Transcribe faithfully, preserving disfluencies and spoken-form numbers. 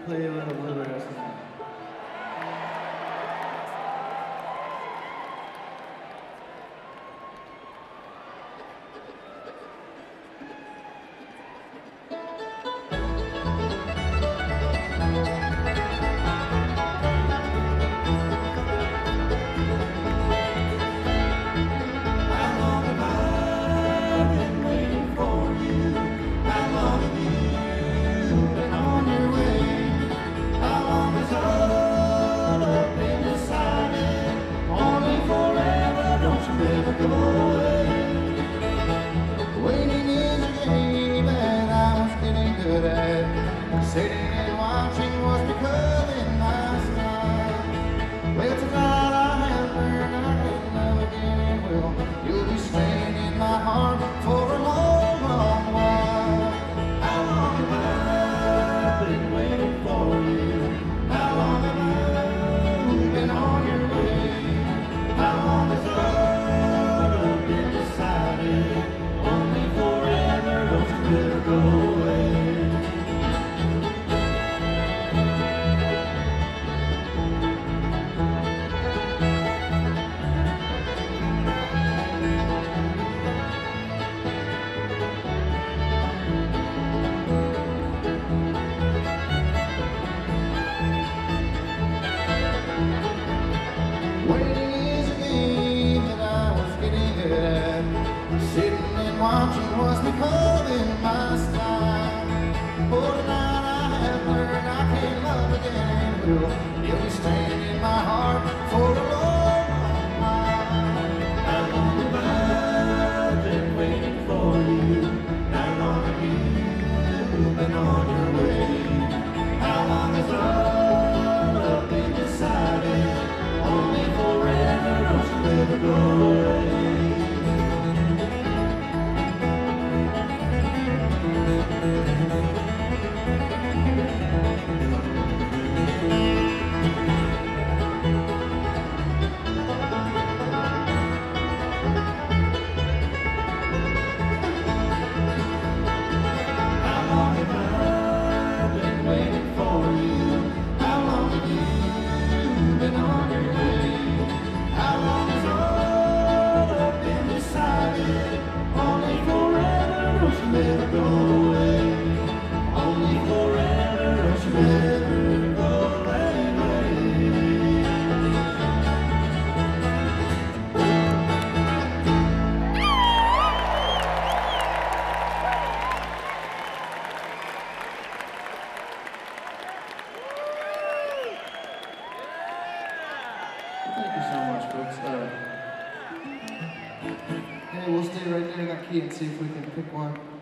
play a little bluegrass. Waiting is a game and I was getting good at. Sitting and watching was becoming my style. Well, tonight I have learned I can love again and will. You'll be staying in my heart for a long, long while. How long have I been waiting for you? How long have I been on your way? How long has love been decided? Only forever, don't you ever go away. Waiting is a game that I was getting good at. Sitting and watching was becoming my style. Oh, tonight I have learned I can't love again and will. You'll be staying in my heart for a long, long while. How long have I been waiting for you? How long have you been on your way? How long has love been decided? Only forever, don't you ever go away. How long have I been waiting for you? How long have you been on your way? How long has all been decided? Only forever, don't you ever go away. Only forever, don't you ever go away. Thank you so much, folks. Uh, hey, we'll stay right there. I got key and see if we can pick one.